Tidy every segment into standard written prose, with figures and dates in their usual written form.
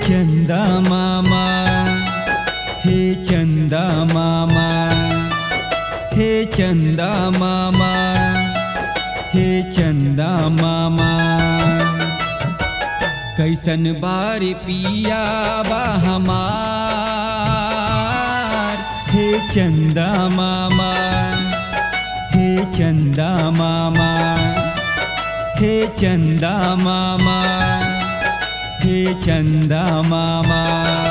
चंदा मामा, हे चंदा मामा, हे चंदा मामा, हे चंदा मामा। कैसन बार पिया बा हमार, हे चंदा मामा, हे चंदा मामा, हे चंदा मामा, हे चंदा मामा।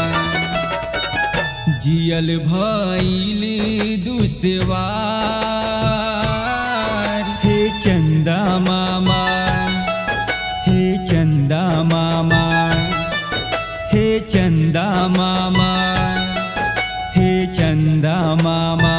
जियल भइल दुश्वार, हे चंदा मामा, हे चंदा मामा, हे चंदा मामा, हे चंदा मामा।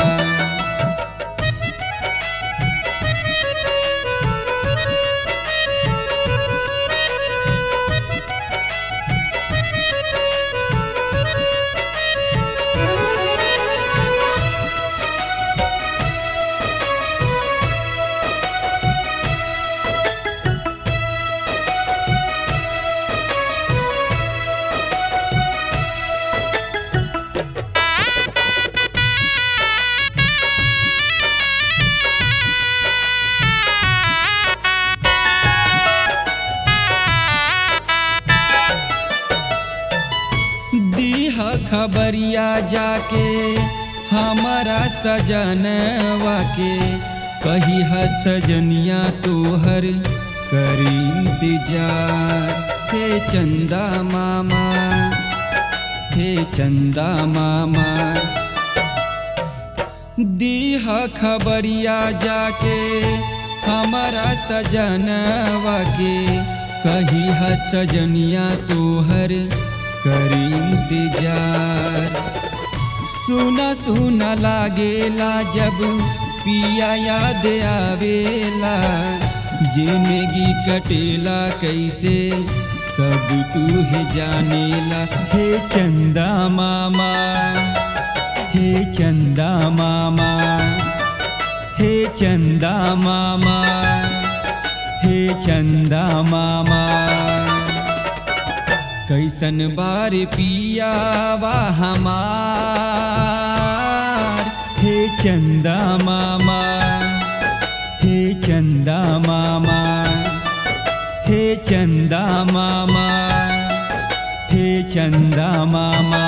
खबरिया जाके हमारा सजनवा के, कही है सजनिया तोहर करी इंतजार। हे चंदा मामा, हे चंदा मामा, दीहा खबरिया जाके हमारा सजनवा के, कही है सजनिया तोहर करी इंतजार। सुना सुना लागेला जब पिया याद आवेला, जिंदगी कटेला कैसे सब तू है जानेला। हे चंदा मामा, हे चंदा मामा, हे चंदा मामा, हे चंदा मामा। कैसन बार पिया बा हमार, हे चंदा मामा, हे चंदा मामा, हे चंदा मामा, हे चंदा मामा।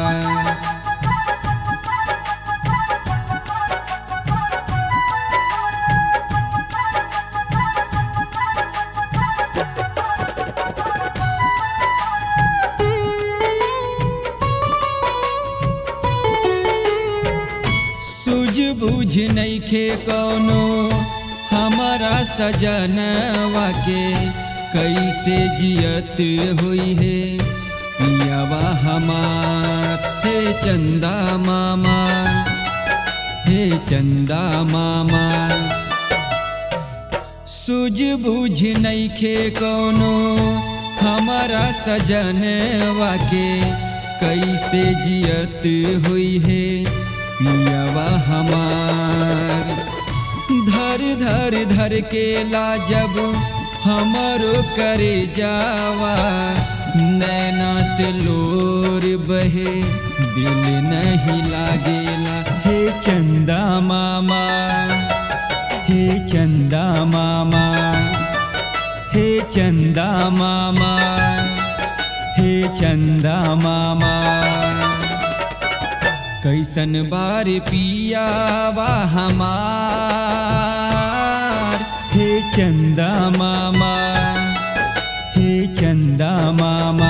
बुझ नइखे कौनो हमारा सजनवा के, कैसे जियत हुई है पियावा हमार। हे चंदा मामा, हे चंदा मामा, सूझ बुझ नइखे कौनो हमारा सजनवा के, कैसे जियत हुई है पियावा हमार। धर धर धर के लाजब हमारो करे जावा, नैना से लोर बहे दिल नहीं लागेला। हे चंदा मामा, हे चंदा मामा, हे चंदा मामा, हे चंदा मामा। कैसन बार पिया बा हमार, हे चंदा मामा, हे चंदा मामा,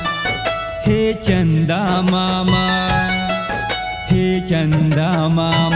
हे चंदा मामा, हे चंदा मामा।